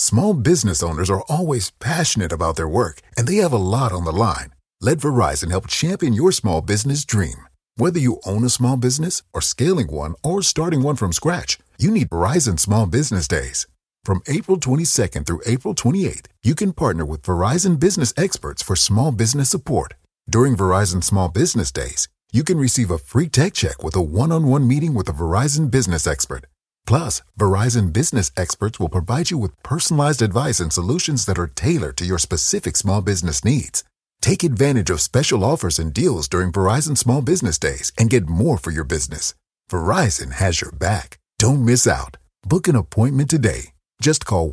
Small business owners are always passionate about their work, and they have a lot on the line. Let Verizon help champion your small business dream. Whether you own a small business or scaling one or starting one from scratch, you need Verizon Small Business Days. From April 22nd through April 28th, you can partner with Verizon business experts for small business support. During Verizon Small Business Days, you can receive a free tech check with a one-on-one meeting with a Verizon business expert. Plus, Verizon business experts will provide you with personalized advice and solutions that are tailored to your specific small business needs. Take advantage of special offers and deals during Verizon Small Business Days and get more for your business. Verizon has your back. Don't miss out. Book an appointment today. Just call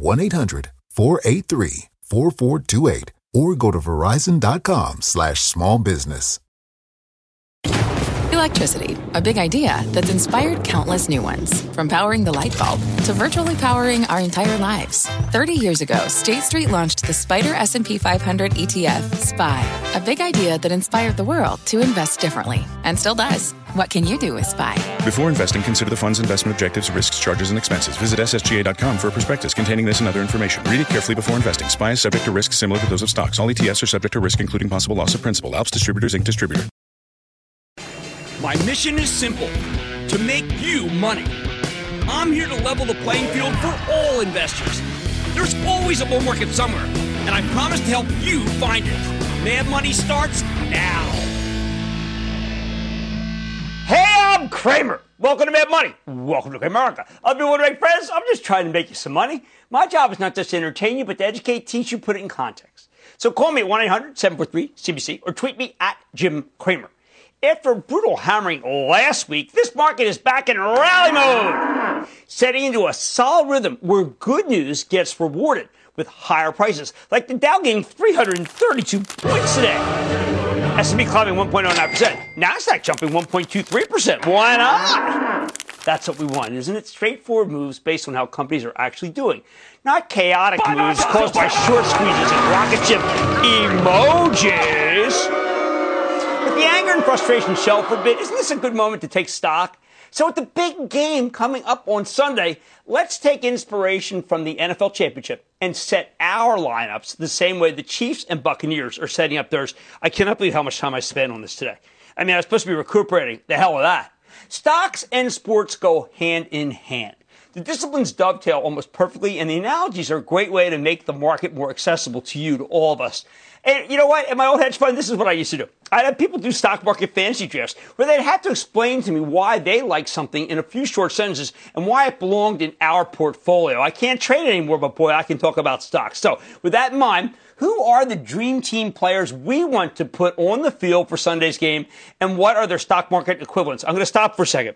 1-800-483-4428 or go to verizon.com/smallbusiness. Electricity, a big idea that's inspired countless new ones. From powering the light bulb to virtually powering our entire lives. 30 years ago, State Street launched the Spider S&P 500 ETF, SPY. A big idea that inspired the world to invest differently. And still does. What can you do with SPY? Before investing, consider the fund's investment objectives, risks, charges, and expenses. Visit ssga.com for a prospectus containing this and other information. Read it carefully before investing. SPY is subject to risks similar to those of stocks. All ETFs are subject to risk, including possible loss of principal. Alps Distributors, Inc. Distributor. My mission is simple, to make you money. I'm here to level the playing field for all investors. There's always a bull market somewhere, and I promise to help you find it. Mad Money starts now. Hey, I'm Kramer. Welcome to Mad Money. Welcome to America. I'll be one of my friends. I'm just trying to make you some money. My job is not just to entertain you, but to educate, teach you, put it in context. So call me at 1-800-743-CBC or tweet me at Jim Kramer. After a brutal hammering last week, this market is back in rally mode, setting into a solid rhythm where good news gets rewarded with higher prices, like the Dow gaining 332 points today. S&P climbing 1.09%. NASDAQ jumping 1.23%. Why not? That's what we want, isn't it? Straightforward moves based on how companies are actually doing, not chaotic moves caused by short squeezes and rocket ship emojis. With the anger and frustration shelved for a bit, isn't this a good moment to take stock? So with the big game coming up on Sunday, let's take inspiration from the NFL Championship and set our lineups the same way the Chiefs and Buccaneers are setting up theirs. I cannot believe how much time I spent on this today. I mean, I was supposed to be recuperating. The hell with that. Stocks and sports go hand in hand. The disciplines dovetail almost perfectly, and the analogies are a great way to make the market more accessible to you, to all of us. And you know what? In my old hedge fund, this is what I used to do. I'd have people do stock market fantasy drafts where they'd have to explain to me why they like something in a few short sentences and why it belonged in our portfolio. I can't trade anymore, but boy, I can talk about stocks. So with that in mind, who are the dream team players we want to put on the field for Sunday's game, and what are their stock market equivalents? I'm going to stop for a second.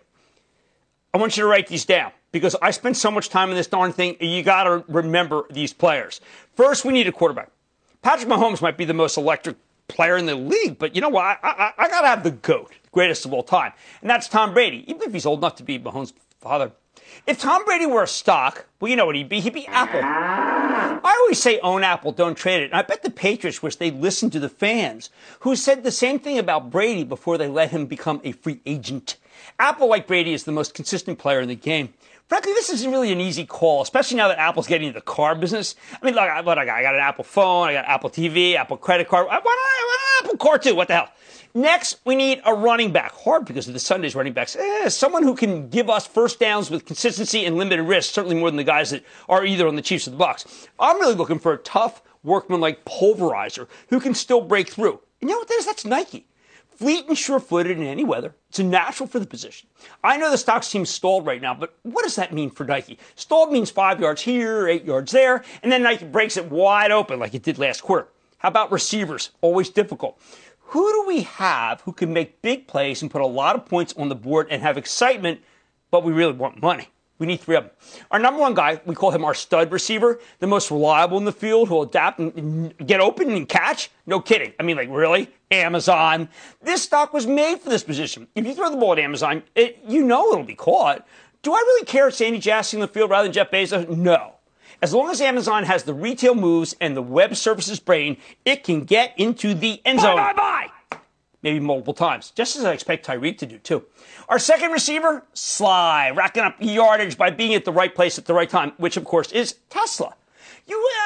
I want you to write these down because I spent so much time in this darn thing. You got to remember these players. First, we need a quarterback. Patrick Mahomes might be the most electric player in the league, but you know what? I got to have the GOAT, greatest of all time, and that's Tom Brady, even if he's old enough to be Mahomes' father. If Tom Brady were a stock, well, you know what he'd be? He'd be Apple. I always say own Apple, don't trade it. And I bet the Patriots wish they'd listened to the fans who said the same thing about Brady before they let him become a free agent. Apple, like Brady, is the most consistent player in the game. Frankly, this isn't really an easy call, especially now that Apple's getting into the car business. I mean, look, I got an Apple phone, I got Apple TV, Apple credit card. Why not an Apple car too? What the hell? Next, we need a running back. Hard because of the Sunday's running backs. Someone who can give us first downs with consistency and limited risk, certainly more than the guys that are either on the Chiefs or the Bucs. I'm really looking for a tough, workman-like pulverizer who can still break through. And you know what that is? That's Nike. Fleet and sure-footed in any weather. It's a natural for the position. I know the stock seems stalled right now, but what does that mean for Nike? Stalled means 5 yards here, 8 yards there, and then Nike breaks it wide open like it did last quarter. How about receivers? Always difficult. Who do we have who can make big plays and put a lot of points on the board and have excitement, but we really want money? We need three of them. Our number one guy, we call him our stud receiver, the most reliable in the field, who will adapt and get open and catch. No kidding. I mean, like, really? Amazon. This stock was made for this position. If you throw the ball at Amazon, you know it'll be caught. Do I really care if Sandy Jassy in the field rather than Jeff Bezos? No. As long as Amazon has the retail moves and the web services brain, it can get into the end zone. Bye. Maybe multiple times, just as I expect Tyreek to do, too. Our second receiver, Sly, racking up yardage by being at the right place at the right time, which, of course, is Tesla. You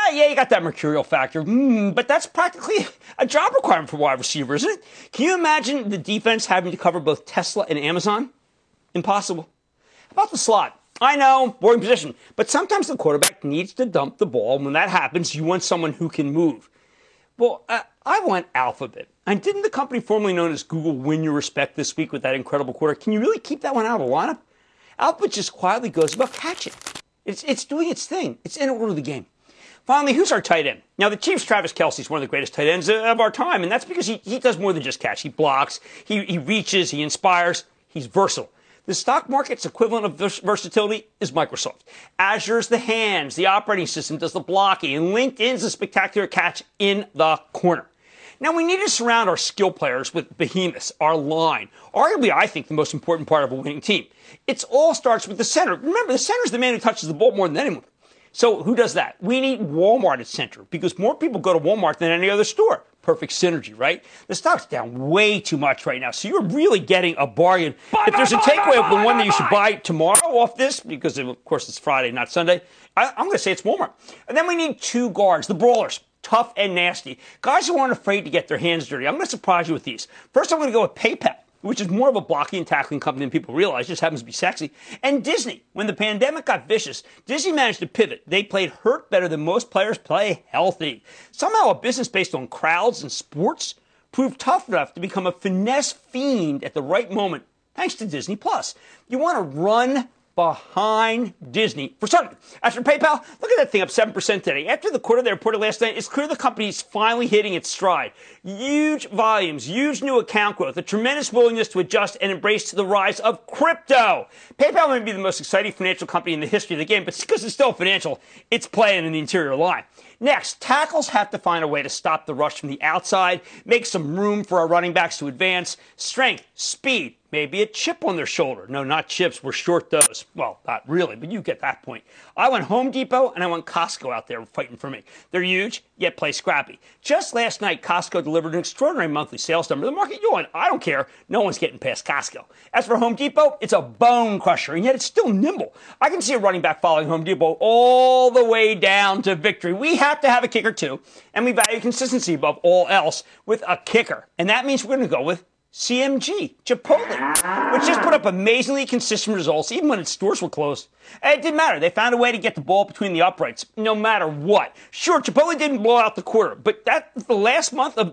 Yeah, you got that mercurial factor. But that's practically a job requirement for wide receiver, isn't it? Can you imagine the defense having to cover both Tesla and Amazon? Impossible. How about the slot? I know, boring position. But sometimes the quarterback needs to dump the ball. When that happens, you want someone who can move. Well, I want Alphabet. And didn't the company formerly known as Google win your respect this week with that incredible quarter? Can you really keep that one out of the lineup? Alphabet just quietly goes about catching. It's doing its thing. It's integral to the game. Finally, who's our tight end? Now, the Chiefs' Travis Kelce is one of the greatest tight ends of our time, and that's because he does more than just catch. He blocks, he reaches, he inspires, he's versatile. The stock market's equivalent of versatility is Microsoft. Azure's the hands, the operating system does the blocking, and LinkedIn's a spectacular catch in the corner. Now, we need to surround our skill players with behemoths, our line. Arguably, I think, the most important part of a winning team. It all starts with the center. Remember, the center is the man who touches the ball more than anyone. So who does that? We need Walmart at center because more people go to Walmart than any other store. Perfect synergy, right? The stock's down way too much right now, so you're really getting a bargain. If there's a takeaway of the one that you should buy tomorrow off this, because of course it's Friday, not Sunday, I'm going to say it's Walmart. And then we need two guards, the brawlers. Tough and nasty. Guys who aren't afraid to get their hands dirty. I'm going to surprise you with these. First, I'm going to go with PayPal, which is more of a blocking and tackling company than people realize. Just happens to be sexy. And Disney. When the pandemic got vicious, Disney managed to pivot. They played hurt better than most players play healthy. Somehow a business based on crowds and sports proved tough enough to become a finesse fiend at the right moment, thanks to Disney+. You want to run behind Disney. For certain, as for PayPal, look at that thing up 7% today. After the quarter they reported last night, it's clear the company is finally hitting its stride. Huge volumes, huge new account growth, a tremendous willingness to adjust and embrace the rise of crypto. PayPal may be the most exciting financial company in the history of the game, but because it's still financial, it's playing in the interior line. Next, tackles have to find a way to stop the rush from the outside, make some room for our running backs to advance, strength, speed, maybe a chip on their shoulder. No, not chips. We're short those. Well, not really, but you get that point. I went Home Depot and I went Costco out there fighting for me. They're huge, yet play scrappy. Just last night, Costco delivered an extraordinary monthly sales number. The market yawned. I don't care. No one's getting past Costco. As for Home Depot, it's a bone crusher, and yet it's still nimble. I can see a running back following Home Depot all the way down to victory. We have to have a kicker, too, and we value consistency above all else with a kicker. And that means we're going to go with CMG, Chipotle, which just put up amazingly consistent results even when its stores were closed. And it didn't matter. They found a way to get the ball between the uprights, no matter what. Sure, Chipotle didn't blow out the quarter, but that the last month of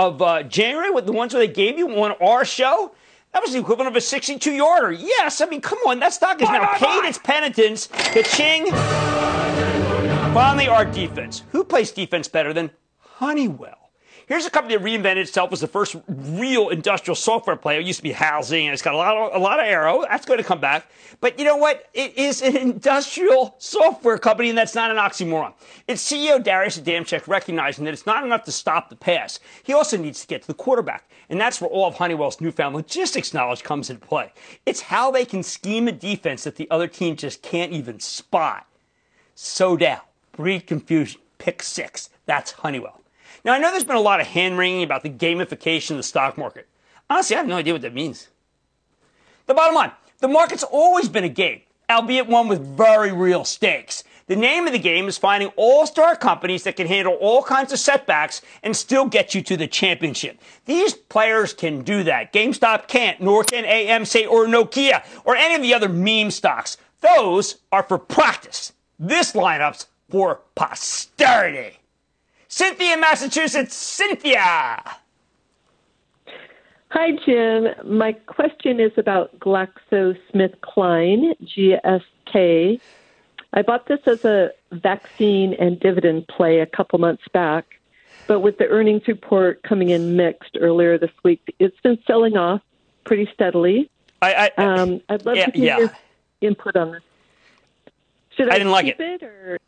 January with the ones where they gave you on our show, that was the equivalent of a 62-yarder. Yes, I mean, come on, that stock has now paid its penitence. Ka-ching. Finally, our defense. Who plays defense better than Honeywell? Here's a company that reinvented itself as the first real industrial software player. It used to be housing, and it's got a lot of aero. That's going to come back. But you know what? It is an industrial software company, and that's not an oxymoron. Its CEO, Darius Adamczyk, recognizing that it's not enough to stop the pass. He also needs to get to the quarterback. And that's where all of Honeywell's newfound logistics knowledge comes into play. It's how they can scheme a defense that the other team just can't even spot. Sow down, breed confusion, pick six. That's Honeywell. Now, I know there's been a lot of hand-wringing about the gamification of the stock market. Honestly, I have no idea what that means. The bottom line, the market's always been a game, albeit one with very real stakes. The name of the game is finding all-star companies that can handle all kinds of setbacks and still get you to the championship. These players can do that. GameStop can't, nor can AMC or Nokia or any of the other meme stocks. Those are for practice. This lineup's for posterity. Cynthia in Massachusetts. Cynthia. Hi, Jim. My question is about GlaxoSmithKline, GSK. I bought this as a vaccine and dividend play a couple months back, but with the earnings report coming in mixed earlier this week, it's been selling off pretty steadily. I'd love to hear your input on this. Should I keep it or?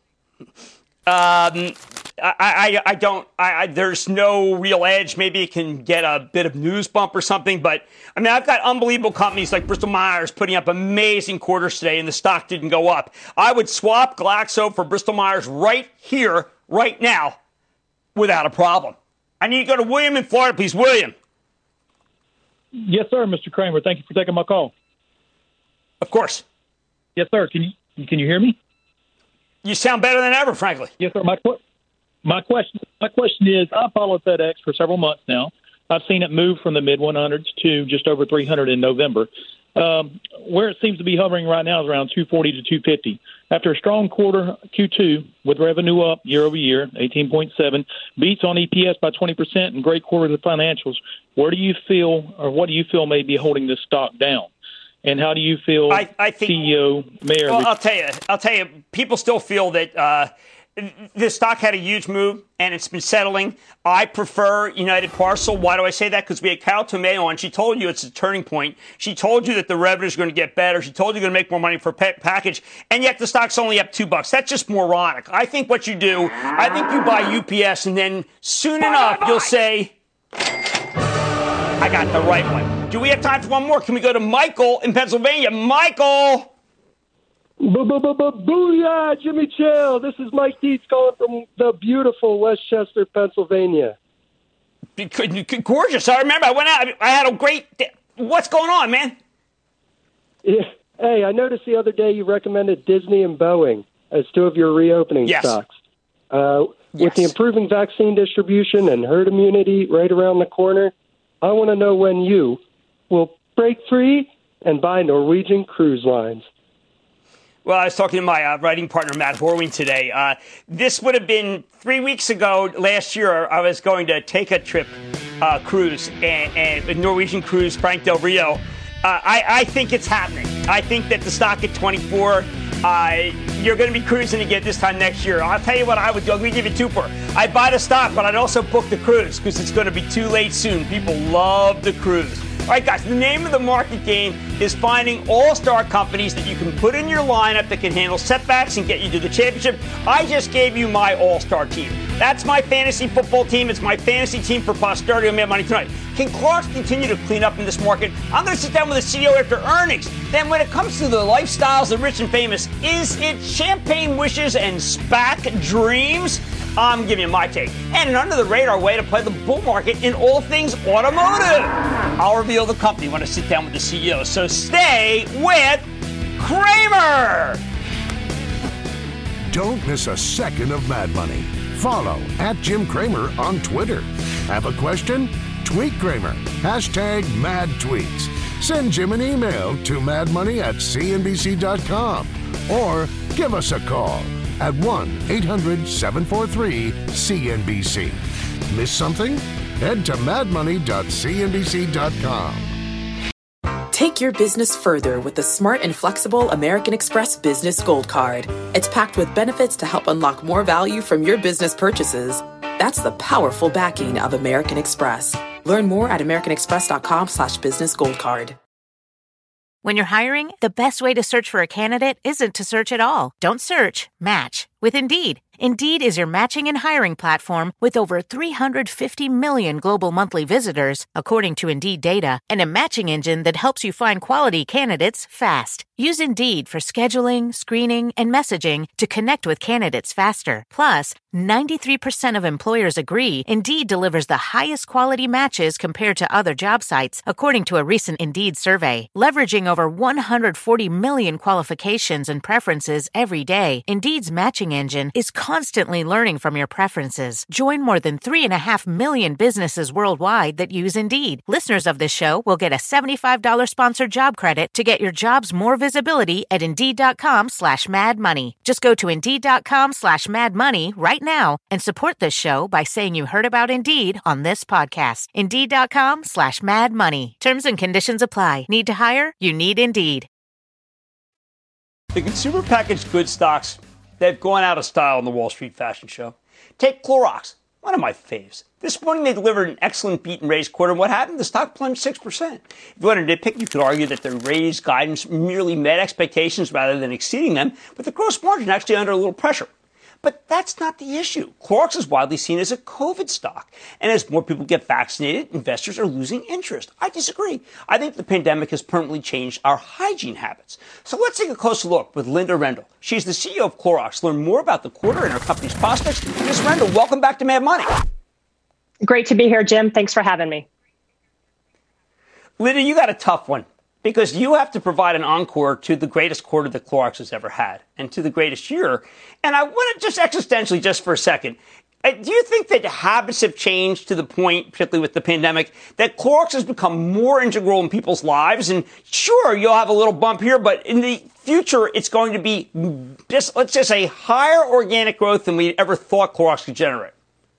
I don't. There's no real edge. Maybe it can get a bit of news bump or something. But I mean, I've got unbelievable companies like Bristol Myers putting up amazing quarters today, and the stock didn't go up. I would swap Glaxo for Bristol Myers right here, right now, without a problem. I need to go to William in Florida, please. William. Yes, sir, Mr. Cramer. Thank you for taking my call. Of course. Yes, sir. Can you hear me? You sound better than ever, frankly. Yes, sir. My question is, I followed FedEx for several months now. I've seen it move from the mid 100s to just over 300 in November. Where it seems to be hovering right now is around 240 to 250. After a strong quarter Q2 with revenue up year over year, 18.7, beats on EPS by 20%, and great quarterly financials. Where do you feel, or what do you feel may be holding this stock down? And how do you feel, I think, CEO, Mayor? Well, I'll tell you, people still feel that the stock had a huge move, and it's been settling. I prefer United Parcel. Why do I say that? Because we had Carol Tomeo on. She told you it's a turning point. She told you that the revenue is going to get better. She told you you're going to make more money for package, and yet the stock's only up $2. That's just moronic. I think what you do, I think you buy UPS, and then soon enough you'll say, I got the right one. Do we have time for one more? Can we go to Michael in Pennsylvania? Michael! Booyah, Jimmy Chill. This is Mike Dietz calling from the beautiful Westchester, Pennsylvania. Gorgeous. I remember I went out. I had a great day. What's going on, man? Yeah. Hey, I noticed the other day you recommended Disney and Boeing as two of your reopening stocks. With the improving vaccine distribution and herd immunity right around the corner, I want to know when you will break free and buy Norwegian Cruise Lines. Well, I was talking to my writing partner, Matt Horween, today. This would have been 3 weeks ago. Last year, I was going to take a trip cruise, and Norwegian Cruise, Frank Del Rio. I think it's happening. I think that the stock at 24, you're going to be cruising again this time next year. I'll tell you what I would do. I'm going to give you two for. I'd buy the stock, but I'd also book the cruise because it's going to be too late soon. People love the cruise. All right, guys, the name of the market game is finding all-star companies that you can put in your lineup that can handle setbacks and get you to the championship. I just gave you my all-star team. That's my fantasy football team. It's my fantasy team for posterity on Mad Money tonight. Can Clark continue to clean up in this market? I'm going to sit down with the CEO after earnings. Then when it comes to the lifestyles of the rich and famous, is it champagne wishes and SPAC dreams? I'm giving you my take. And an under-the-radar way to play the bull market in all things automotive. I'll reveal the company when I sit down with the CEO. So stay with Cramer. Don't miss a second of Mad Money. Follow @Jim Cramer on Twitter. Have a question? Tweet Cramer. #MadTweets. Send Jim an email to madmoney@cnbc.com or give us a call at 1-800-743-CNBC. Miss something? Head to madmoney.cnbc.com. Take your business further with the smart and flexible American Express Business Gold Card. It's packed with benefits to help unlock more value from your business purchases. That's the powerful backing of American Express. Learn more at americanexpress.com/businessgoldcard. When you're hiring, the best way to search for a candidate isn't to search at all. Don't search, match with Indeed. Indeed is your matching and hiring platform with over 350 million global monthly visitors, according to Indeed data, and a matching engine that helps you find quality candidates fast. Use Indeed for scheduling, screening, and messaging to connect with candidates faster. Plus, 93% of employers agree Indeed delivers the highest quality matches compared to other job sites, according to a recent Indeed survey. Leveraging over 140 million qualifications and preferences every day, Indeed's matching engine is constantly learning from your preferences. Join more than 3.5 million businesses worldwide that use Indeed. Listeners of this show will get a $75 sponsored job credit to get your jobs more visibility at Indeed.com/madmoney. Just go to Indeed.com/madmoney right now and support this show by saying you heard about Indeed on this podcast. Indeed.com/madmoney. Terms and conditions apply. Need to hire? You need Indeed. The consumer packaged goods stocks, they've gone out of style in the Wall Street fashion show. Take Clorox, one of my faves. This morning they delivered an excellent beat and raise quarter. What happened? The stock plunged 6%. If you wanted to nitpick, you could argue that the raised guidance merely met expectations rather than exceeding them, with the gross margin actually under a little pressure. But that's not the issue. Clorox is widely seen as a COVID stock. And as more people get vaccinated, investors are losing interest. I disagree. I think the pandemic has permanently changed our hygiene habits. So let's take a closer look with Linda Rendle. She's the CEO of Clorox. Learn more about the quarter and her company's prospects. Ms. Rendle, welcome back to Mad Money. Great to be here, Jim. Thanks for having me. Linda, you got a tough one. Because you have to provide an encore to the greatest quarter that Clorox has ever had and to the greatest year. And I want to just existentially, just for a second, Do you think that habits have changed to the point, particularly with the pandemic, that Clorox has become more integral in people's lives? And sure, you'll have a little bump here, but in the future, it's going to be just, let's just say, higher organic growth than we ever thought Clorox could generate.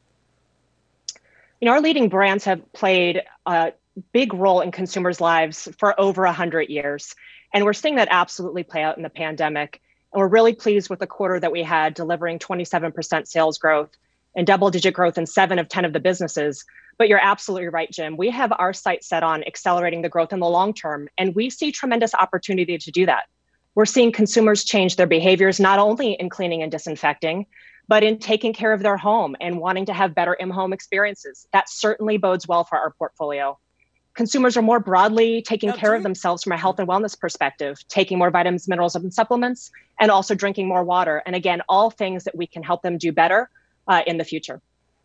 Our leading brands have played a big role in consumers' lives for over 100 years. And we're seeing that absolutely play out in the pandemic. And we're really pleased with the quarter that we had, delivering 27% sales growth and double-digit growth in 7 of 10 of the businesses. But you're absolutely right, Jim. We have our sights set on accelerating the growth in the long term, and we see tremendous opportunity to do that. We're seeing consumers change their behaviors, not only in cleaning and disinfecting, but in taking care of their home and wanting to have better in-home experiences. That certainly bodes well for our portfolio. Consumers are more broadly taking care of themselves from a health and wellness perspective, taking more vitamins, minerals, and supplements, and also drinking more water. And again, all things that we can help them do better in the future.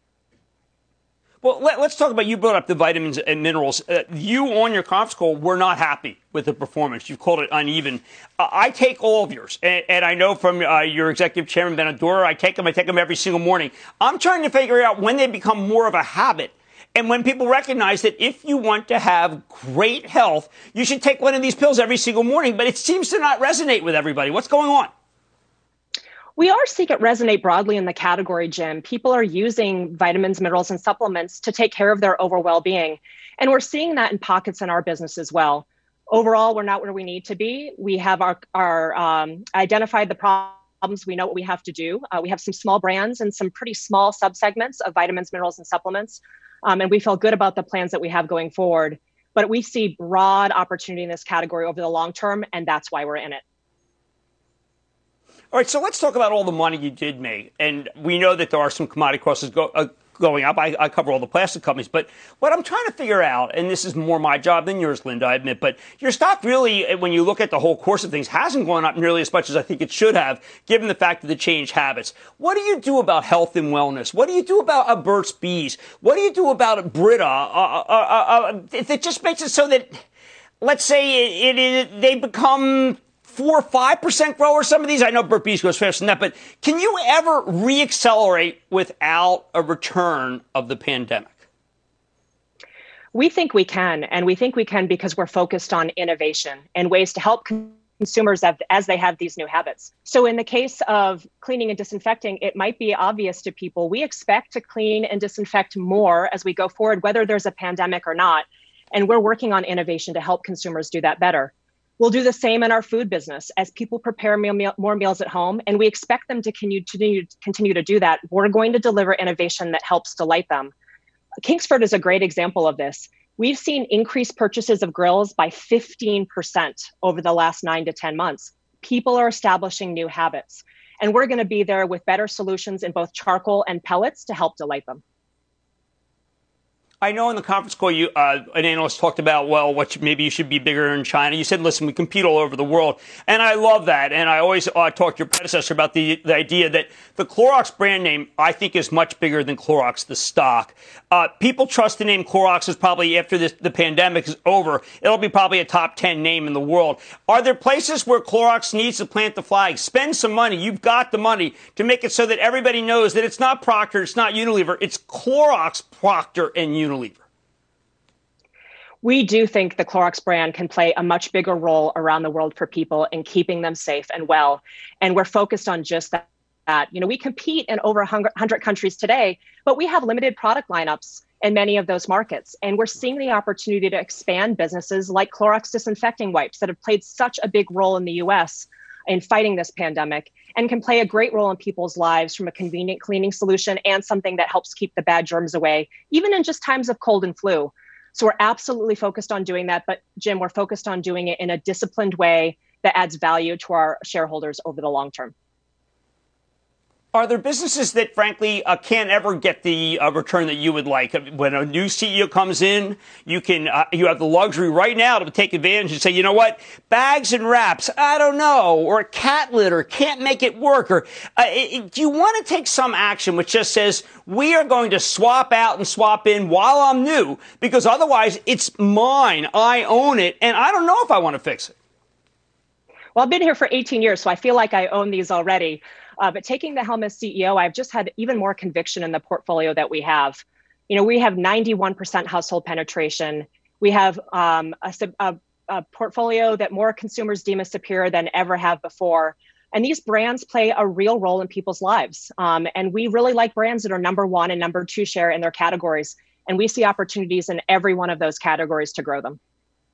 Well, let's talk about, you brought up the vitamins and minerals. You on your conference call were not happy with the performance. You called it uneven. I take all of yours, and I know from your executive chairman, Benadora, I take them every single morning. I'm trying to figure out when they become more of a habit. And when people recognize that if you want to have great health, you should take one of these pills every single morning. But it seems to not resonate with everybody. What's going on? We are seeing it resonate broadly in the category, Jim. People are using vitamins, minerals, and supplements to take care of their overall well-being. And we're seeing that in pockets in our business as well. Overall, we're not where we need to be. We have our identified the problems. We know what we have to do. We have some small brands and some pretty small subsegments of vitamins, minerals, and supplements. And we feel good about the plans that we have going forward. But we see broad opportunity in this category over the long term, and that's why we're in it. All right, so let's talk about all the money you did make. And we know that there are some commodity prices going up. I cover all the plastic companies. But what I'm trying to figure out, and this is more my job than yours, Linda, I admit, but your stock really, when you look at the whole course of things, hasn't gone up nearly as much as I think it should have, given the fact of the changed habits. What do you do about health and wellness? What do you do about Burt's Bees? What do you do about Brita? It just makes it so that, let's say, they become 4 or 5% growers, some of these. I know Burt's Bees goes faster than that, but can you ever reaccelerate without a return of the pandemic? We think we can, and we think we can because we're focused on innovation and ways to help consumers as they have these new habits. So in the case of cleaning and disinfecting, it might be obvious to people, we expect to clean and disinfect more as we go forward, whether there's a pandemic or not. And we're working on innovation to help consumers do that better. We'll do the same in our food business as people prepare more meals at home, and we expect them to continue to do that. We're going to deliver innovation that helps delight them. Kingsford is a great example of this. We've seen increased purchases of grills by 15% over the last 9 to 10 months. People are establishing new habits, and we're going to be there with better solutions in both charcoal and pellets to help delight them. I know in the conference call, an analyst talked about, maybe you should be bigger in China. You said, listen, we compete all over the world. And I love that. And I always talked to your predecessor about the idea that the Clorox brand name, I think, is much bigger than Clorox, the stock. People trust the name Clorox is probably, after the pandemic is over, it'll be probably a top 10 name in the world. Are there places where Clorox needs to plant the flag? Spend some money. You've got the money to make it so that everybody knows that it's not Procter, it's not Unilever, it's Clorox, Procter, and Unilever. We do think the Clorox brand can play a much bigger role around the world for people in keeping them safe and well. And we're focused on just that. We compete in over 100 countries today, but we have limited product lineups in many of those markets. And we're seeing the opportunity to expand businesses like Clorox disinfecting wipes that have played such a big role in the US in fighting this pandemic and can play a great role in people's lives from a convenient cleaning solution and something that helps keep the bad germs away, even in just times of cold and flu. So we're absolutely focused on doing that. But Jim, we're focused on doing it in a disciplined way that adds value to our shareholders over the long term. Are there businesses that, frankly, can't ever get the return that you would like? When a new CEO comes in, you have the luxury right now to take advantage and say, you know what, bags and wraps, I don't know, or a cat litter, can't make it work. Or do you want to take some action which just says, we are going to swap out and swap in while I'm new, because otherwise it's mine, I own it, and I don't know if I want to fix it? Well, I've been here for 18 years, so I feel like I own these already. But taking the helm as CEO, I've just had even more conviction in the portfolio that we have. We have 91% household penetration. We have a portfolio that more consumers deem as superior than ever have before. And these brands play a real role in people's lives. And we really like brands that are number 1 and number 2 share in their categories. And we see opportunities in every one of those categories to grow them.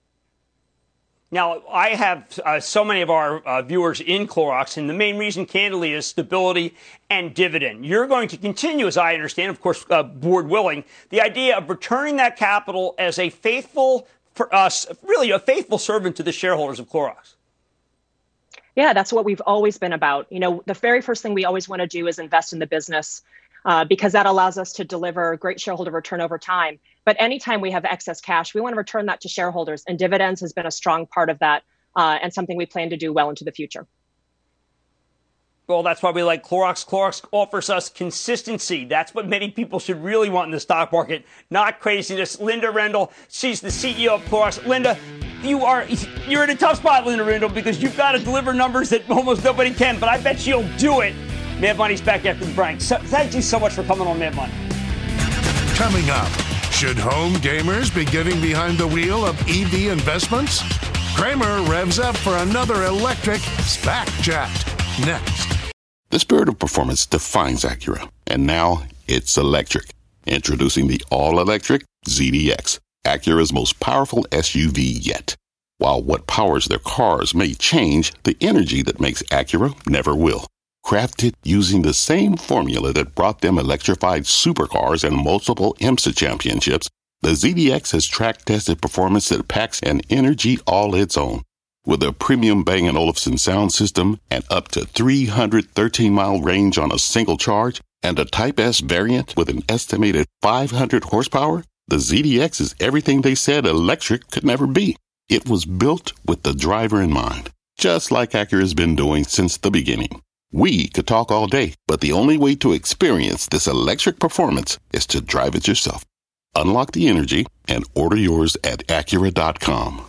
Now, I have so many of our viewers in Clorox, and the main reason, candidly, is stability and dividend. You're going to continue, as I understand, of course, board willing, the idea of returning that capital as a faithful, really a faithful servant to the shareholders of Clorox. Yeah, that's what we've always been about. The very first thing we always want to do is invest in the business because that allows us to deliver great shareholder return over time. But anytime we have excess cash, we want to return that to shareholders. And dividends has been a strong part of that and something we plan to do well into the future. Well, that's why we like Clorox. Clorox offers us consistency. That's what many people should really want in the stock market, not craziness. Linda Rendle, she's the CEO of Clorox. Linda, you're in a tough spot, Linda Rendle, because you've got to deliver numbers that almost nobody can, but I bet you'll do it. Mad Money's back after the break. So, thank you so much for coming on Mad Money. Coming up, should home gamers be getting behind the wheel of EV investments? Kramer revs up for another electric SPAC chat. Next. The spirit of performance defines Acura, and now it's electric. Introducing the all-electric ZDX, Acura's most powerful SUV yet. While what powers their cars may change, the energy that makes Acura never will. Crafted using the same formula that brought them electrified supercars and multiple IMSA championships, the ZDX has track-tested performance that packs an energy all its own. With a premium Bang & Olufsen sound system and up to 313-mile range on a single charge, and a Type S variant with an estimated 500 horsepower, the ZDX is everything they said electric could never be. It was built with the driver in mind, just like Acura's been doing since the beginning. We could talk all day, but the only way to experience this electric performance is to drive it yourself. Unlock the energy and order yours at Acura.com.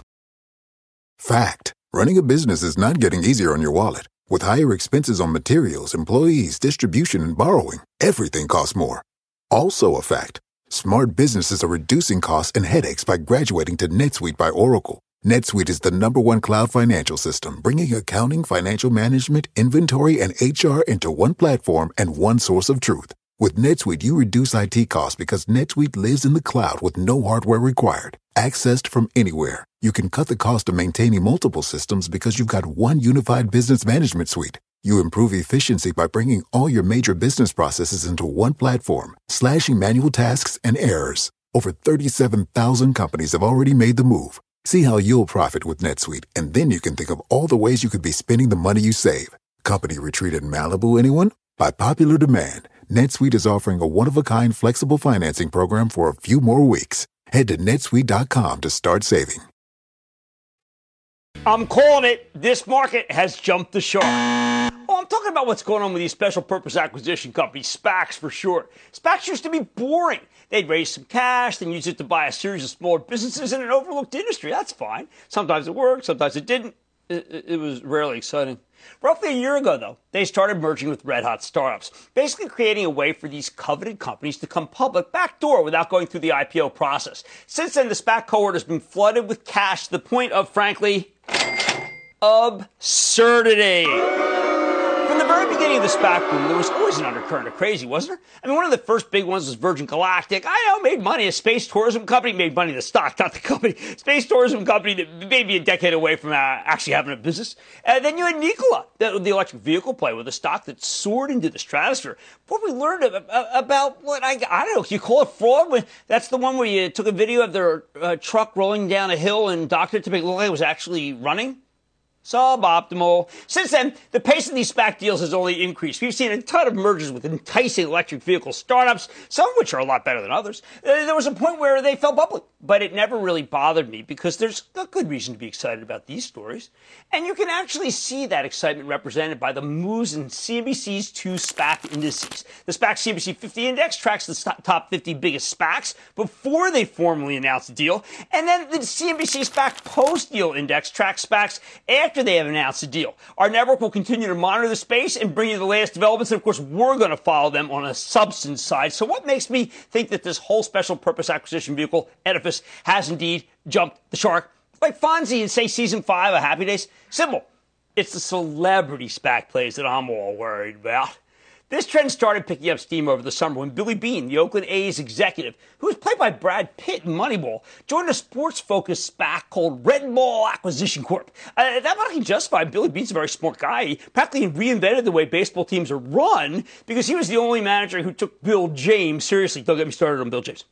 Fact. Running a business is not getting easier on your wallet. With higher expenses on materials, employees, distribution, and borrowing, everything costs more. Also a fact. Smart businesses are reducing costs and headaches by graduating to NetSuite by Oracle. NetSuite is the #1 cloud financial system, bringing accounting, financial management, inventory, and HR into one platform and one source of truth. With NetSuite, you reduce IT costs because NetSuite lives in the cloud with no hardware required. Accessed from anywhere, you can cut the cost of maintaining multiple systems because you've got one unified business management suite. You improve efficiency by bringing all your major business processes into one platform, slashing manual tasks and errors. Over 37,000 companies have already made the move. See how you'll profit with NetSuite, and then you can think of all the ways you could be spending the money you save. Company retreat in Malibu, anyone? By popular demand, NetSuite is offering a one-of-a-kind flexible financing program for a few more weeks. Head to netsuite.com to start saving. I'm calling it. This market has jumped the shark. Oh, I'm talking about what's going on with these special purpose acquisition companies, SPACs for short. SPACs used to be boring. They'd raise some cash, then use it to buy a series of smaller businesses in an overlooked industry. That's fine. Sometimes it worked, sometimes it didn't. It was rarely exciting. Roughly a year ago, though, they started merging with red-hot startups, basically creating a way for these coveted companies to come public backdoor without going through the IPO process. Since then, the SPAC cohort has been flooded with cash to the point of, frankly, absurdity. From the very beginning of the SPAC boom, there was always an undercurrent of crazy, wasn't there? I mean, one of the first big ones was Virgin Galactic. I know, made money. A space tourism company made money. The stock, not the company. Space tourism company that may be a decade away from actually having a business. Then you had Nikola, the electric vehicle play with a stock that soared into the stratosphere. What we learned about what I don't know, you call it fraud? That's the one where you took a video of their truck rolling down a hill and doctored it to make it look like it was actually running. Suboptimal. Since then, the pace of these SPAC deals has only increased. We've seen a ton of mergers with enticing electric vehicle startups, some of which are a lot better than others. There was a point where they fell public, but it never really bothered me because there's a good reason to be excited about these stories. And you can actually see that excitement represented by the moves in CNBC's 2 SPAC indices. The SPAC CNBC 50 index tracks the top 50 biggest SPACs before they formally announce the deal. And then the CNBC SPAC post-deal index tracks SPACs after after they have announced the deal. Our network will continue to monitor the space and bring you the latest developments. And, of course, we're going to follow them on a substance side. So what makes me think that this whole special purpose acquisition vehicle edifice has indeed jumped the shark? Like Fonzie in, say, season 5 of Happy Days? Simple. It's the celebrity SPAC plays that I'm all worried about. This trend started picking up steam over the summer when Billy Beane, the Oakland A's executive, who was played by Brad Pitt in Moneyball, joined a sports-focused SPAC called Red Ball Acquisition Corp. That might be justified. Billy Beane's a very smart guy. He practically reinvented the way baseball teams are run because he was the only manager who took Bill James seriously. Don't get me started on Bill James.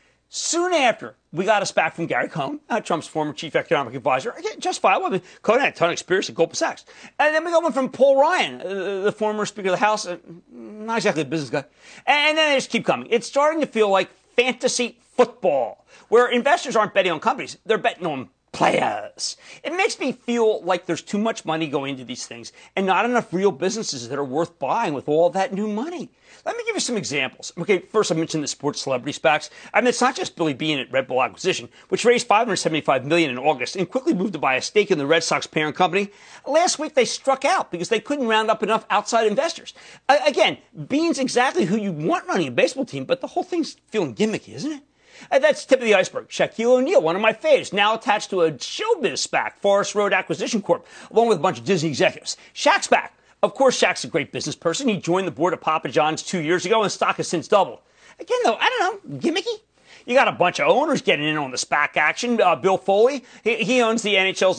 Soon after, we got a SPAC from Gary Cohn, Trump's former chief economic advisor. Again, justifiable. Cohn had a ton of experience at Goldman Sachs. And then we got one from Paul Ryan, the former Speaker of the House, not exactly a business guy. And then they just keep coming. It's starting to feel like fantasy football, where investors aren't betting on companies. They're betting on players. It makes me feel like there's too much money going into these things and not enough real businesses that are worth buying with all that new money. Let me give you some examples. Okay, first I mentioned the sports celebrity SPACs. I mean, it's not just Billy Beane at Red Bull Acquisition, which raised $575 million in August and quickly moved to buy a stake in the Red Sox parent company. Last week they struck out because they couldn't round up enough outside investors. Again, Beane's exactly who you want running a baseball team, but the whole thing's feeling gimmicky, isn't it? That's tip of the iceberg. Shaquille O'Neal, one of my faves, now attached to a showbiz SPAC, Forest Road Acquisition Corp, along with a bunch of Disney executives. Shaq's back. Of course, Shaq's a great business person. He joined the board of Papa John's 2 years ago, and stock has since doubled. Again, though, I don't know, gimmicky? You got a bunch of owners getting in on the SPAC action. Bill Foley, he owns the NHL's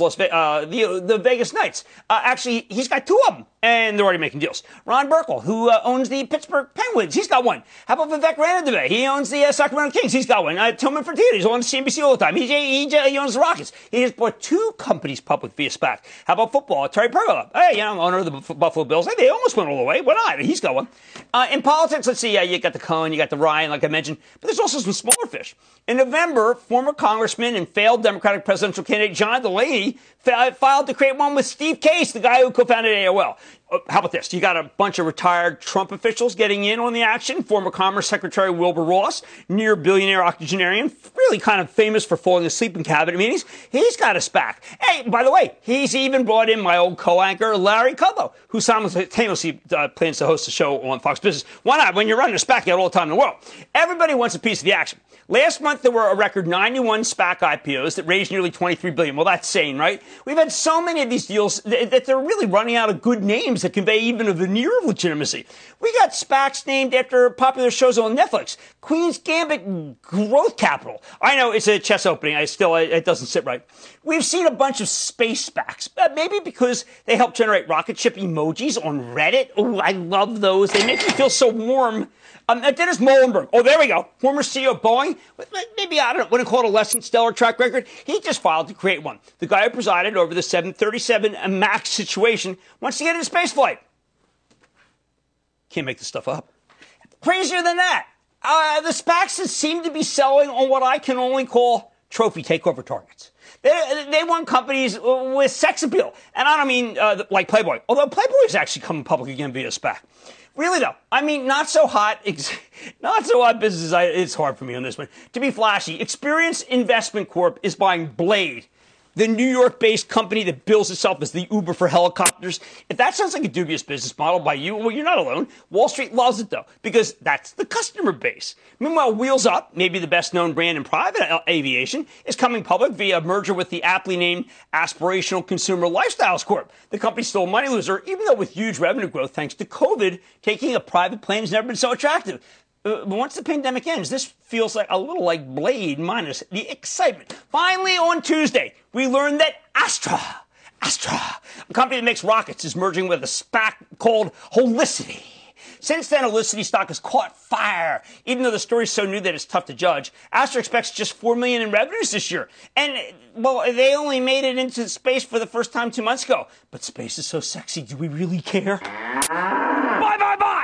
the Vegas Knights. Actually, he's got 2 of them, and they're already making deals. Ron Burkle, who owns the Pittsburgh Penguins, he's got one. How about Vivek Ranadivé? He owns the Sacramento Kings. He's got one. Tillman Fertitta, he's on CNBC all the time. He owns the Rockets. He just bought 2 companies public via SPAC. How about football? Terry Pergola, hey, owner of the Buffalo Bills. Hey, they almost went all the way. Why not? He's got one. In politics, let's see, you got the Cohen, you got the Ryan, like I mentioned, but there's also some smaller fish. In November, former congressman and failed Democratic presidential candidate John Delaney filed to create one with Steve Case, the guy who co-founded AOL. How about this? You got a bunch of retired Trump officials getting in on the action. Former Commerce Secretary Wilbur Ross, near billionaire octogenarian, really kind of famous for falling asleep in cabinet meetings. He's got a SPAC. Hey, by the way, he's even brought in my old co-anchor, Larry Kudlow, who simultaneously plans to host a show on Fox Business. Why not? When you're running a SPAC, you have all the time in the world. Everybody wants a piece of the action. Last month, there were a record 91 SPAC IPOs that raised nearly $23 billion. Well, that's sane, right? We've had so many of these deals that they're really running out of good names that convey even a veneer of legitimacy. We got SPACs named after popular shows on Netflix. Queen's Gambit Growth Capital. I know it's a chess opening. It doesn't sit right. We've seen a bunch of space SPACs, maybe because they help generate rocket ship emojis on Reddit. Oh, I love those. They make me feel so warm. Dennis Muhlenberg. Oh, there we go. Former CEO of Boeing. Maybe, I don't know, wouldn't call it a less than stellar track record. He just filed to create one. The guy who presided over the 737 MAX situation wants to get into space flight. Can't make this stuff up. Crazier than that. The SPACs seem to be selling on what I can only call trophy takeover targets. They want companies with sex appeal. And I don't mean like Playboy. Although Playboy is actually coming public again via SPAC. Really, though, I mean, not so hot business. It's hard for me on this one. To be flashy, Experience Investment Corp is buying Blade, the New York-based company that bills itself as the Uber for helicopters. If that sounds like a dubious business model by you, well, you're not alone. Wall Street loves it, though, because that's the customer base. Meanwhile, Wheels Up, maybe the best-known brand in private aviation, is coming public via a merger with the aptly named Aspirational Consumer Lifestyles Corp. The company's still a money loser, even though with huge revenue growth thanks to COVID, taking a private plane has never been so attractive. But once the pandemic ends, this feels like a little like Blade minus the excitement. Finally, on Tuesday, we learned that Astra, a company that makes rockets, is merging with a SPAC called Holicity. Since then, Holicity stock has caught fire, even though the story's so new that it's tough to judge. Astra expects just $4 million in revenues this year. And, well, they only made it into space for the first time 2 months ago. But space is so sexy, do we really care? Bye!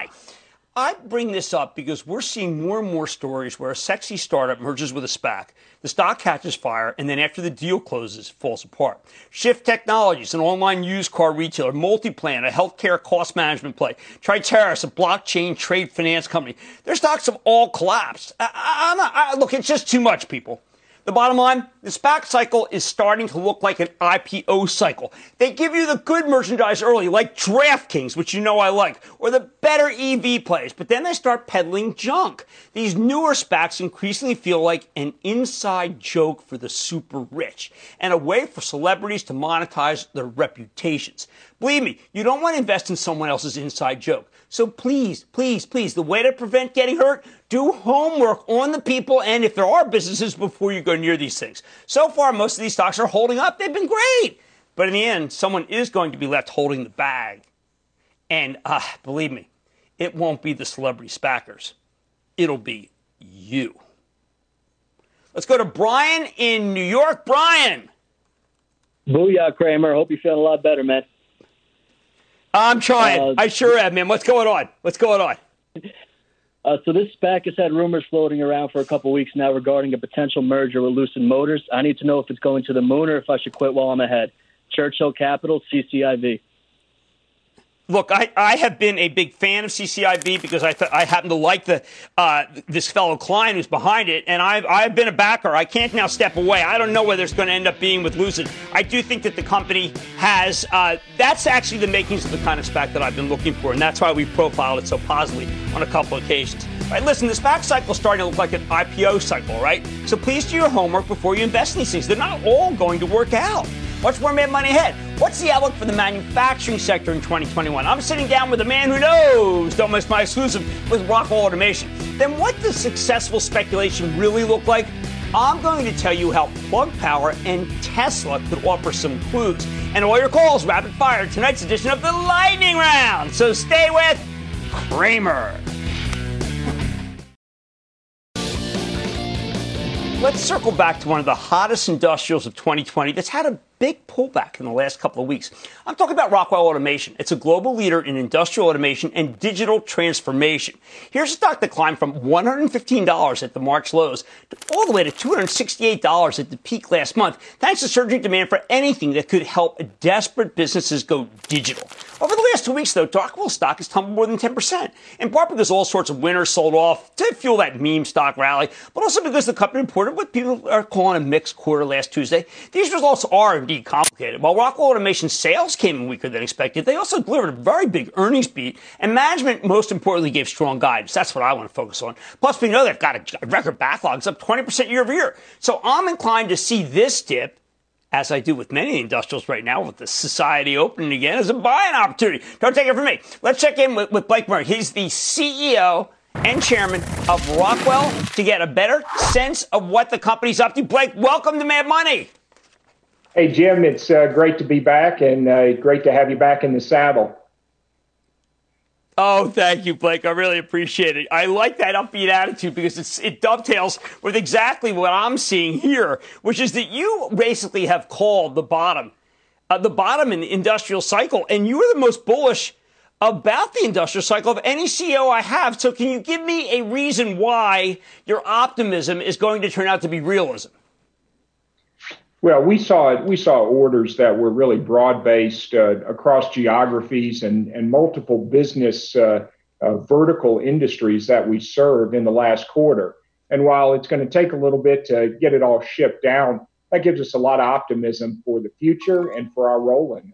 I bring this up because we're seeing more and more stories where a sexy startup merges with a SPAC, the stock catches fire, and then after the deal closes, it falls apart. Shift Technologies, an online used car retailer, Multiplan, a healthcare cost management play, Triteris, a blockchain trade finance company. Their stocks have all collapsed. Look, it's just too much, people. The bottom line, the SPAC cycle is starting to look like an IPO cycle. They give you the good merchandise early, like DraftKings, which you know I like, or the better EV plays, but then they start peddling junk. These newer SPACs increasingly feel like an inside joke for the super rich and a way for celebrities to monetize their reputations. Believe me, you don't want to invest in someone else's inside joke. So please, please, please, the way to prevent getting hurt, do homework on the people and if there are businesses before you go near these things. So far, most of these stocks are holding up. They've been great. But in the end, someone is going to be left holding the bag. And believe me, it won't be the celebrity SPACers. It'll be you. Let's go to Brian in New York. Brian. Booyah, Kramer. Hope you're feeling a lot better, man. I'm trying. I sure am, man. What's going on? So this SPAC has had rumors floating around for a couple weeks now regarding a potential merger with Lucid Motors. I need to know if it's going to the moon or if I should quit while I'm ahead. Churchill Capital, CCIV. Look, I have been a big fan of CCIV because I happen to like this fellow Klein who's behind it, and I've been a backer. I can't now step away. I don't know whether it's going to end up being with Lucid. I do think that the company has that's actually the makings of the kind of SPAC that I've been looking for, and that's why we've profiled it so positively on a couple of occasions. All right, listen, the SPAC cycle is starting to look like an IPO cycle, right? So please do your homework before you invest in these things. They're not all going to work out. Much more Mad Money ahead. What's the outlook for the manufacturing sector in 2021? I'm sitting down with a man who knows. Don't miss my exclusive with Rockwell Automation. Then what does successful speculation really look like? I'm going to tell you how Plug Power and Tesla could offer some clues. And all your calls rapid fire in tonight's edition of the Lightning Round. So stay with Kramer. Let's circle back to one of the hottest industrials of 2020 that's had a big pullback in the last couple of weeks. I'm talking about Rockwell Automation. It's a global leader in industrial automation and digital transformation. Here's a stock that climbed from $115 at the March lows all the way to $268 at the peak last month, thanks to surging demand for anything that could help desperate businesses go digital. Over the last 2 weeks, though, Rockwell stock has tumbled more than 10%, in part because all sorts of winners sold off to fuel that meme stock rally, but also because the company reported what people are calling a mixed quarter last Tuesday. These results are indeed complicated. While Rockwell Automation's sales came in weaker than expected, they also delivered a very big earnings beat, and management, most importantly, gave strong guidance. That's what I want to focus on. Plus, we know they've got a record backlog. It's up 20% year over year. So I'm inclined to see this dip, as I do with many industrials right now, with the society opening again, as a buying opportunity. Don't take it from me. Let's check in with Blake Murray. He's the CEO and chairman of Rockwell to get a better sense of what the company's up to. Blake, welcome to Mad Money. Hey, Jim, it's great to be back and great to have you back in the saddle. Oh, thank you, Blake. I really appreciate it. I like that upbeat attitude because it dovetails with exactly what I'm seeing here, which is that you basically have called the bottom in the industrial cycle, and you are the most bullish about the industrial cycle of any CEO I have. So can you give me a reason why your optimism is going to turn out to be realism? Well, we saw orders that were really broad-based across geographies and multiple business vertical industries that we served in the last quarter. And while it's going to take a little bit to get it all shipped down, that gives us a lot of optimism for the future and for our role in it.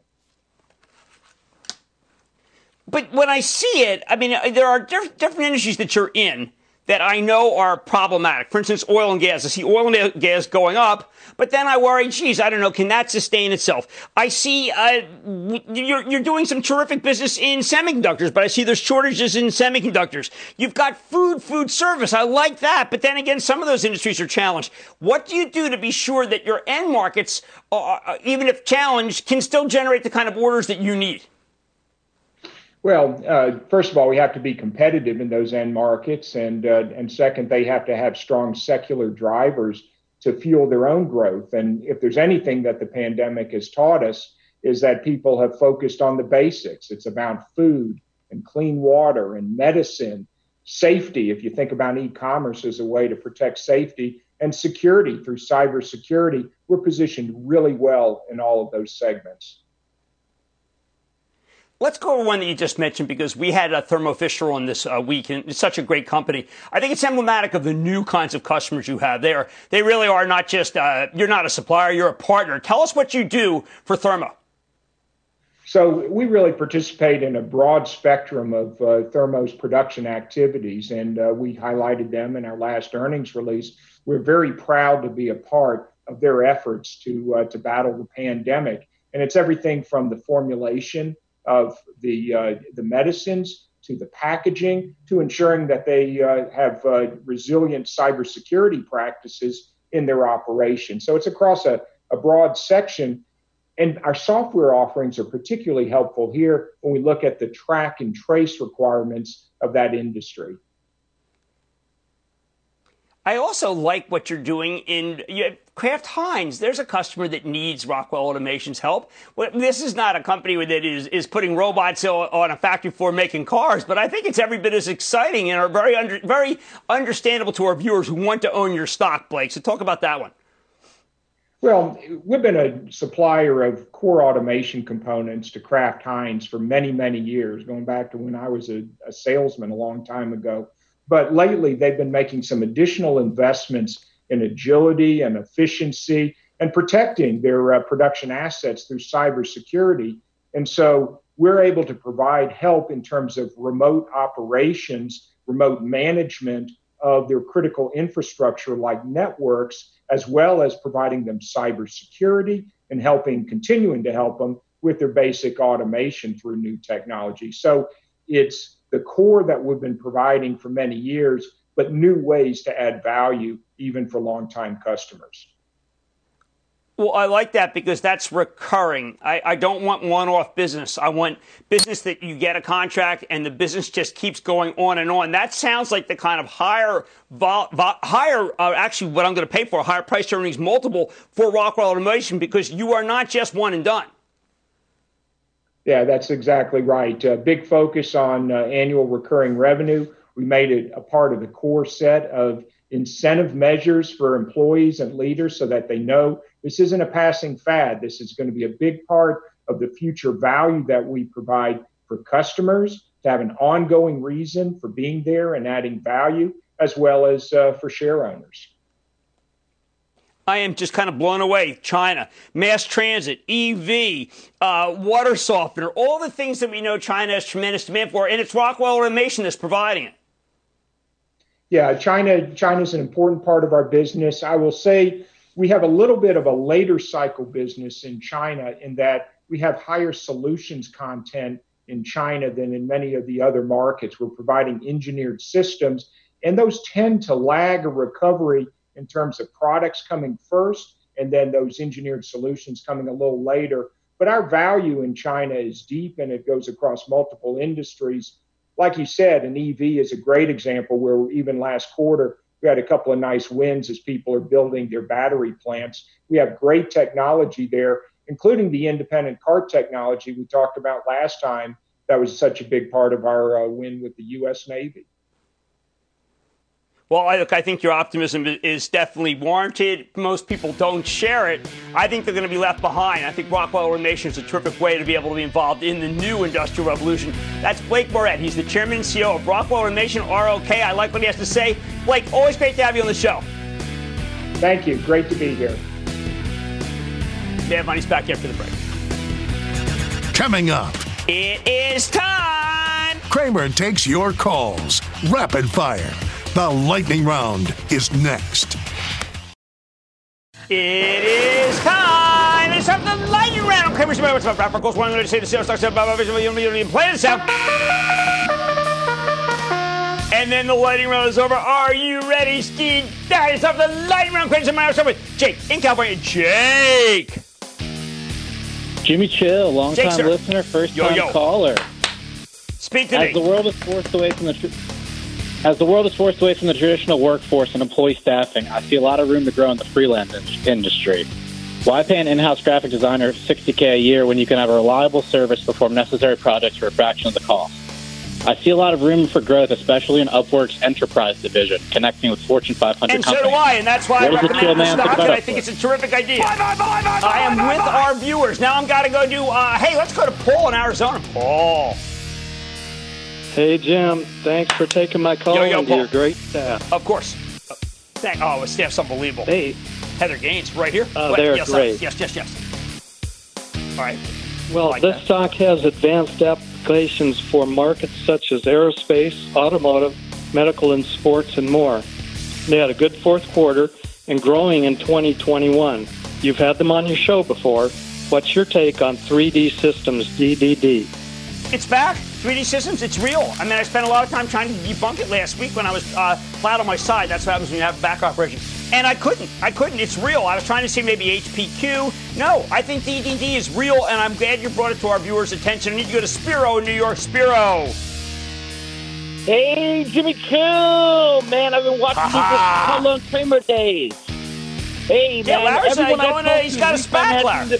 But when I see it, I mean, there are different industries that you're in that I know are problematic. For instance, oil and gas. I see oil and gas going up, but then I worry, geez, I don't know, can that sustain itself? I see you're doing some terrific business in semiconductors, but I see there's shortages in semiconductors. You've got food service. I like that, but then again, some of those industries are challenged. What do you do to be sure that your end markets, even if challenged, can still generate the kind of orders that you need? Well, first of all, we have to be competitive in those end markets. And second, they have to have strong secular drivers to fuel their own growth. And if there's anything that the pandemic has taught us is that people have focused on the basics. It's about food and clean water and medicine, safety. If you think about e-commerce as a way to protect safety, and security through cybersecurity, we're positioned really well in all of those segments. Let's go over one that you just mentioned because we had Thermo Fisher on this week, and it's such a great company. I think it's emblematic of the new kinds of customers you have. They really are not just, you're not a supplier, you're a partner. Tell us what you do for Thermo. So we really participate in a broad spectrum of Thermo's production activities, and we highlighted them in our last earnings release. We're very proud to be a part of their efforts to battle the pandemic. And it's everything from the formulation of the medicines to the packaging to ensuring that they have resilient cybersecurity practices in their operation. So it's across a broad section. And our software offerings are particularly helpful here when we look at the track and trace requirements of that industry. I also like what you're doing in Kraft Heinz. There's a customer that needs Rockwell Automation's help. Well, this is not a company that is putting robots on a factory floor making cars, but I think it's every bit as exciting and are very understandable to our viewers who want to own your stock, Blake. So talk about that one. Well, we've been a supplier of core automation components to Kraft Heinz for many, many years, going back to when I was a salesman a long time ago. But lately, they've been making some additional investments in agility and efficiency and protecting their production assets through cybersecurity. And so we're able to provide help in terms of remote operations, remote management of their critical infrastructure like networks, as well as providing them cybersecurity and continuing to help them with their basic automation through new technology. So it's the core that we've been providing for many years, but new ways to add value even for longtime customers. Well, I like that because that's recurring. I don't want one-off business. I want business that you get a contract and the business just keeps going on and on. That sounds like the kind of higher actually what I'm going to pay for, a higher price to earnings multiple for Rockwell Automation because you are not just one and done. Yeah, that's exactly right. Big focus on annual recurring revenue. We made it a part of the core set of incentive measures for employees and leaders so that they know this isn't a passing fad. This is going to be a big part of the future value that we provide for customers to have an ongoing reason for being there and adding value, as well as for share owners. I am just kind of blown away. China, mass transit, EV, water softener, all the things that we know China has tremendous demand for, and it's Rockwell Automation that's providing it. Yeah, China's an important part of our business. I will say we have a little bit of a later cycle business in China in that we have higher solutions content in China than in many of the other markets. We're providing engineered systems, and those tend to lag a recovery in terms of products coming first and then those engineered solutions coming a little later. But our value in China is deep and it goes across multiple industries. Like you said, an EV is a great example where even last quarter, we had a couple of nice wins as people are building their battery plants. We have great technology there, including the independent cart technology we talked about last time. That was such a big part of our win with the U.S. Navy. Well, I think your optimism is definitely warranted. Most people don't share it. I think they're going to be left behind. I think Rockwell Automation is a terrific way to be able to be involved in the new industrial revolution. That's Blake Moret. He's the chairman and CEO of Rockwell Automation, ROK. I like what he has to say. Blake, always great to have you on the show. Thank you. Great to be here. Mad Money's back after the break. Coming up. It is time. Kramer takes your calls. Rapid fire. The lightning round is next. It is time. It's time for the lightning round. Kramer's what's up? Rapper goes one to say the sales stocks. Play this out. And then the lightning round is over. Are you ready, Steve? That is time for the lightning round. Kramer's with Jake in California. Jake. Jimmy Chill, long-time listener, first-time caller. Speak to me. As the world is forced away from the traditional workforce and employee staffing, I see a lot of room to grow in the freelance industry. Why pay an in-house graphic designer $60K a year when you can have a reliable service perform necessary projects for a fraction of the cost? I see a lot of room for growth, especially in Upwork's enterprise division, connecting with Fortune 500 and companies. So do I, and that's why I recommend the stock, and I think it's a terrific idea. I am with our viewers. Now I'm got to go do, hey, let's go to Paul in Arizona. Paul. Hey, Jim. Thanks for taking my call and Paul. your great staff. Of course. The staff's unbelievable. Hey. Heather Gaines, right here. They're great. Yes. All right. Well, this stock has advanced applications for markets such as aerospace, automotive, medical and sports, and more. They had a good fourth quarter and growing in 2021. You've had them on your show before. What's your take on 3D Systems, DDD? It's back. 3D Systems, it's real. I mean, I spent a lot of time trying to debunk it last week when I was flat on my side. That's what happens when you have a back operation. And I couldn't. It's real. I was trying to see maybe HPQ. No, I think DDD is real, and I'm glad you brought it to our viewers' attention. I need to go to Spiro in New York. Spiro. Hey, Jimmy Kill, man, I've been watching you for how long Kramer days. Hey, yeah, man, Larry's he's got a SPAC,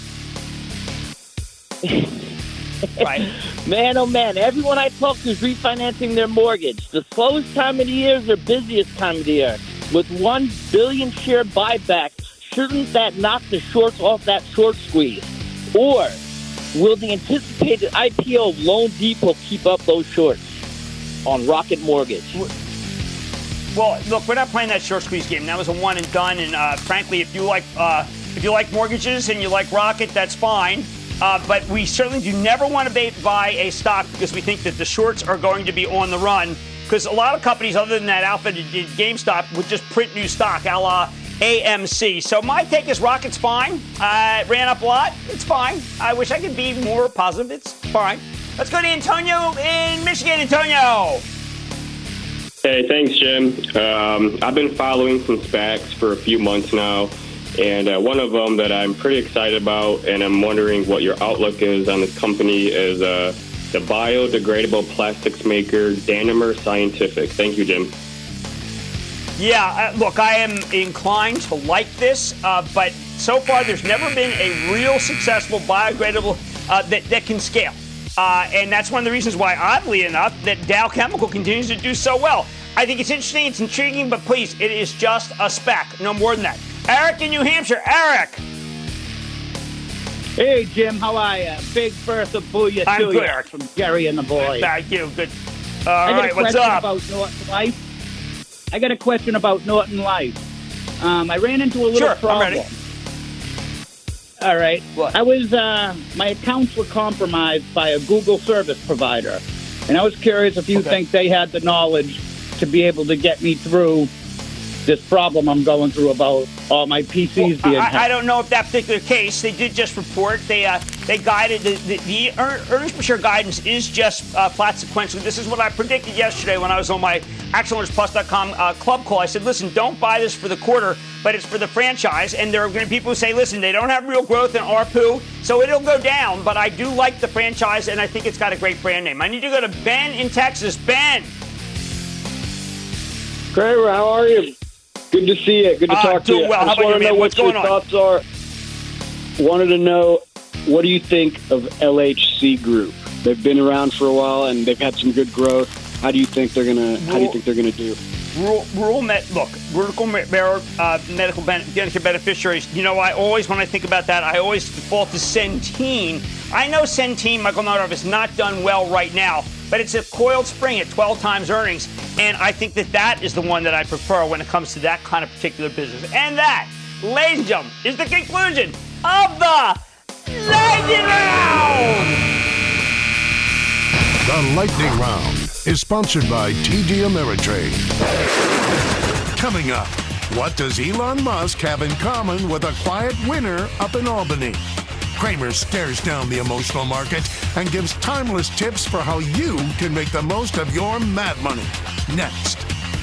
Larry. Right. Man, oh man, everyone I talk to is refinancing their mortgage. The slowest time of the year is their busiest time of the year. With 1 billion share buyback, shouldn't that knock the shorts off that short squeeze? Or will the anticipated IPO of Loan Depot keep up those shorts on Rocket Mortgage? Well, look, we're not playing that short squeeze game. That was a one and done. And frankly, if you like mortgages and you like Rocket, that's fine. But we certainly do never want to buy a stock because we think that the shorts are going to be on the run. Because a lot of companies, other than that outfit that did GameStop, would just print new stock, a la AMC. So my take is Rocket's fine. It ran up a lot. It's fine. I wish I could be more positive. It's fine. Let's go to Antonio in Michigan. Antonio. Hey, thanks, Jim. I've been following some SPACs for a few months now. And one of them that I'm pretty excited about, and I'm wondering what your outlook is on this company, is the biodegradable plastics maker Danimer Scientific. Thank you, Jim. Yeah, look, I am inclined to like this, but so far there's never been a real successful biodegradable that can scale. And that's one of the reasons why, oddly enough, that Dow Chemical continues to do so well. I think it's interesting, it's intriguing, but please, it is just a SPAC, no more than that. Eric in New Hampshire. Eric. Hey, Jim. How are you? Big Bertha Booyah. I'm good, Eric. From Jerry and the boys. Thank you. Good. All right, what's up? I got a question about Norton Life. I ran into a little problem. I'm ready. All right. What? I was, my accounts were compromised by a Google service provider. And I was curious if you think they had the knowledge to be able to get me through this problem I'm going through about all my PCs being hacked. I don't know if that particular case. They did just report. They guided the earnings per share guidance is just flat sequentially. This is what I predicted yesterday when I was on my ActionAlertsPlus.com club call. I said, listen, don't buy this for the quarter, but it's for the franchise. And there are going to be people who say, listen, they don't have real growth in ARPU, so it'll go down. But I do like the franchise, and I think it's got a great brand name. I need to go to Ben in Texas. Ben. Kramer, how are you? Good to see you. Good to talk to you. Well. I just want to know what your thoughts are. Wanted to know, what do you think of LHC Group? They've been around for a while and they've had some good growth. How do you think they're gonna? Do? Vertical medical beneficiaries. You know, when I think about that, I always default to Centene. I know Centene, Michael Neidorff, has not done well right now, but it's a coiled spring at 12 times earnings, and I think that is the one that I prefer when it comes to that kind of particular business. And that, ladies and gentlemen, is the conclusion of the Lightning Round! The Lightning Round is sponsored by TD Ameritrade. Coming up, what does Elon Musk have in common with a quiet winner up in Albany? Kramer stares down the emotional market and gives timeless tips for how you can make the most of your mad money. Next.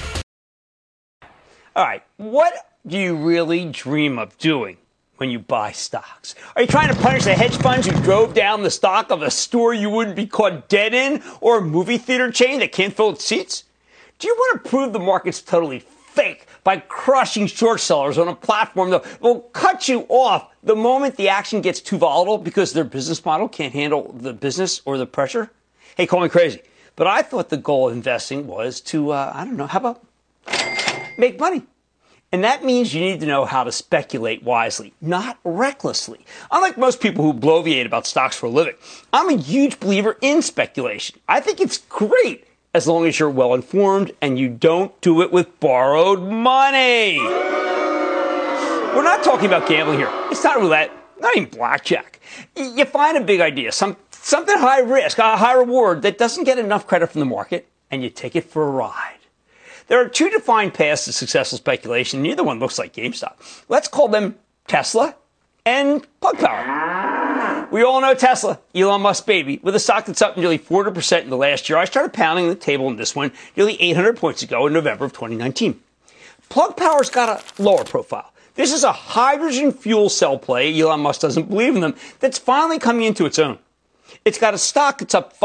All right, what do you really dream of doing when you buy stocks? Are you trying to punish the hedge funds who drove down the stock of a store you wouldn't be caught dead in, or a movie theater chain that can't fill its seats? Do you want to prove the market's totally fake by crushing short sellers on a platform that will cut you off the moment the action gets too volatile because their business model can't handle the business or the pressure? Hey, call me crazy, But I thought the goal of investing was to, how about make money? And that means you need to know how to speculate wisely, not recklessly. Unlike most people who bloviate about stocks for a living, I'm a huge believer in speculation. I think it's great as long as you're well informed and you don't do it with borrowed money. We're not talking about gambling here. It's not roulette, not even blackjack. You find a big idea, something high risk, a high reward that doesn't get enough credit from the market, and you take it for a ride. There are two defined paths to successful speculation. Neither one looks like GameStop. Let's call them Tesla and Plug Power. We all know Tesla, Elon Musk's baby, with a stock that's up nearly 400% in the last year. I started pounding the table in this one nearly 800 points ago in November of 2019. Plug Power's got a lower profile. This is a hydrogen fuel cell play, Elon Musk doesn't believe in them, that's finally coming into its own. It's got a stock that's up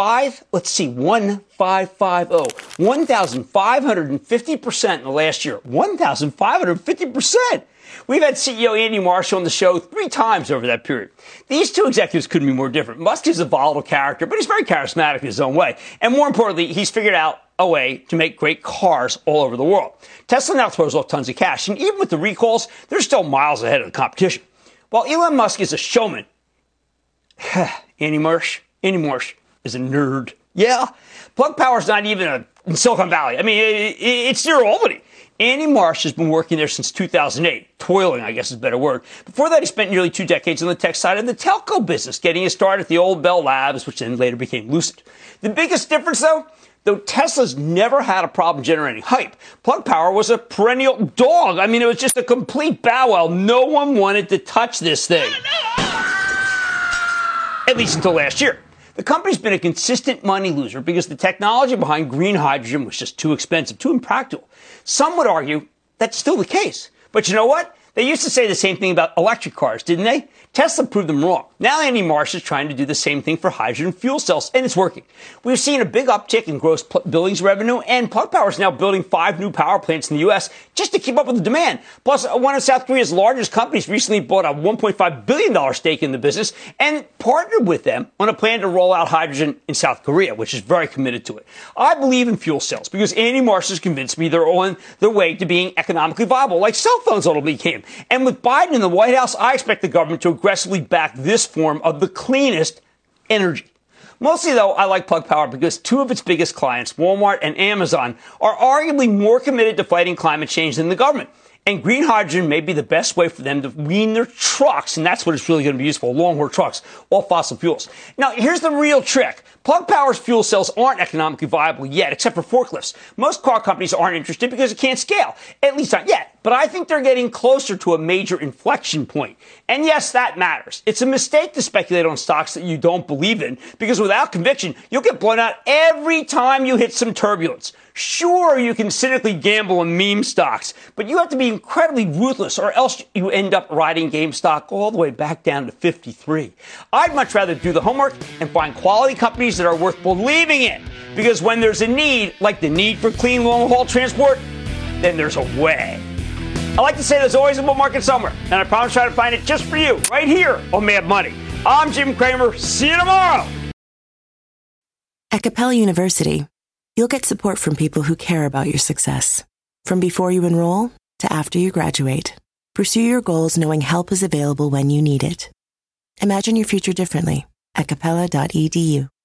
1,550% in the last year. 1,550%. We've had CEO Andy Marshall on the show 3 times over that period. These two executives couldn't be more different. Musk is a volatile character, but he's very charismatic in his own way. And more importantly, he's figured out a way to make great cars all over the world. Tesla now throws off tons of cash, and even with the recalls, they're still miles ahead of the competition. While Elon Musk is a showman, Andy Marsh is a nerd. Yeah, Plug Power's not even in Silicon Valley. I mean, it's near Albany. Andy Marsh has been working there since 2008. Toiling, I guess is a better word. Before that, he spent nearly 2 decades on the tech side of the telco business, getting his start at the old Bell Labs, which then later became Lucid. The biggest difference, though Tesla's never had a problem generating hype, Plug Power was a perennial dog. I mean, it was just a complete bow wow. No one wanted to touch this thing. At least until last year. The company's been a consistent money loser because the technology behind green hydrogen was just too expensive, too impractical. Some would argue that's still the case. But you know what? They used to say the same thing about electric cars, didn't they? Tesla proved them wrong. Now Andy Marsh is trying to do the same thing for hydrogen fuel cells, and it's working. We've seen a big uptick in gross billings revenue, and Plug Power is now building 5 new power plants in the U.S. just to keep up with the demand. Plus, one of South Korea's largest companies recently bought a $1.5 billion stake in the business and partnered with them on a plan to roll out hydrogen in South Korea, which is very committed to it. I believe in fuel cells because Andy Marsh has convinced me they're on their way to being economically viable, like cell phones ultimately became. And with Biden in the White House, I expect the government to aggressively back this form of the cleanest energy. Mostly, though, I like Plug Power because 2 of its biggest clients, Walmart and Amazon, are arguably more committed to fighting climate change than the government. And green hydrogen may be the best way for them to wean their trucks, and that's what it's really going to be used for, long-haul trucks, all fossil fuels. Now, here's the real trick. Plug Power's fuel cells aren't economically viable yet, except for forklifts. Most car companies aren't interested because it can't scale, at least not yet. But I think they're getting closer to a major inflection point. And yes, that matters. It's a mistake to speculate on stocks that you don't believe in, because without conviction, you'll get blown out every time you hit some turbulence. Sure, you can cynically gamble on meme stocks, but you have to be incredibly ruthless or else you end up riding GameStop all the way back down to 53. I'd much rather do the homework and find quality companies that are worth believing in, because when there's a need, like the need for clean long-haul transport, then there's a way. I like to say there's always a bull market somewhere, and I promise to try to find it just for you, right here on Mad Money. I'm Jim Cramer. See you tomorrow. At Capella University, you'll get support from people who care about your success. From before you enroll to after you graduate, pursue your goals knowing help is available when you need it. Imagine your future differently at capella.edu.